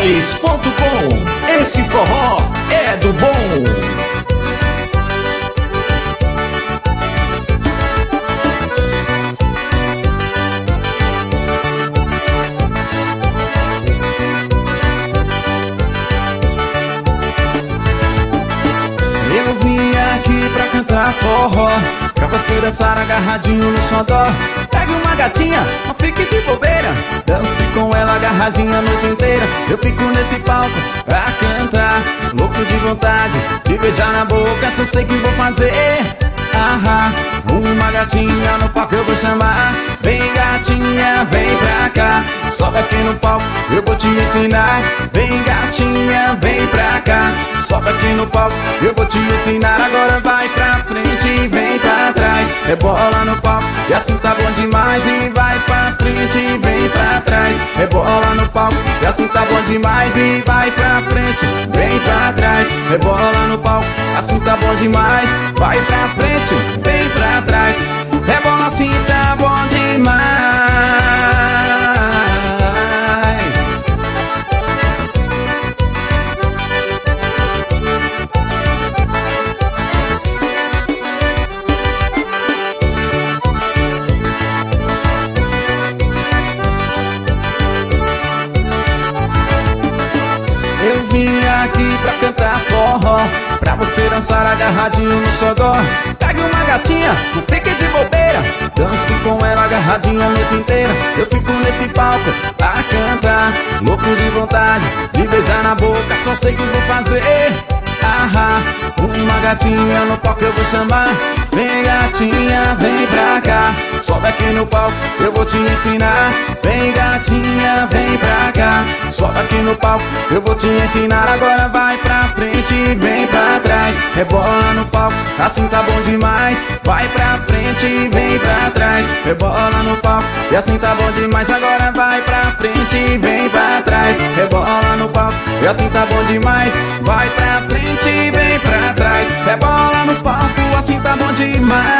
Moraes.com. Esse forró é do bom. Eu vim aqui pra cantar forró, pra você dançar agarradinho no xodó. Pegue uma gatinha, não fique de bobeira, dance com ela agarradinha a noite inteira. Eu fico nesse palco pra cantar, louco de vontade de beijar na boca, só sei que vou fazer. Uma gatinha no palco eu vou chamar. Vem gatinha, vem pra cá, sobe aqui no palco, eu vou te ensinar. Vem gatinha, vem pra cá, sobe aqui no palco, eu vou te ensinar. Agora vai pra frente e vem pra trás, rebola no palco e assim tá bom demais. E vai pra frente e vem pra trás, rebola no palco e assim tá bom demais. E vai pra frente, vem pra trás, rebola no palco, assim tá bom demais. Vai pra frente, vem pra trás, rebola assim tá bom demais. Eu vim aqui pra cantar forró, pra você dançar agarradinho no xodó. Pegue uma gatinha, não fique de bobeira, dance com ela agarradinho a noite inteira. Eu fico nesse palco pra cantar, louco de vontade de beijar na boca, só sei que vou fazer. Uma gatinha no palco eu vou chamar. Vem gatinha, vem pra cá, sobe aqui no palco, eu vou te ensinar. Vem gatinha, vem pra cá, sobe aqui no palco, eu vou te ensinar. Agora vai pra frente e vem pra trás, rebola no palco, assim tá bom demais. Vai pra frente e vem pra trás, rebola no palco e assim tá bom demais. Agora vai pra frente e vem pra trás, rebola no palco e assim tá bom demais. Vai pra frente e vem pra trás, rebola no palco, assim tá bom demais.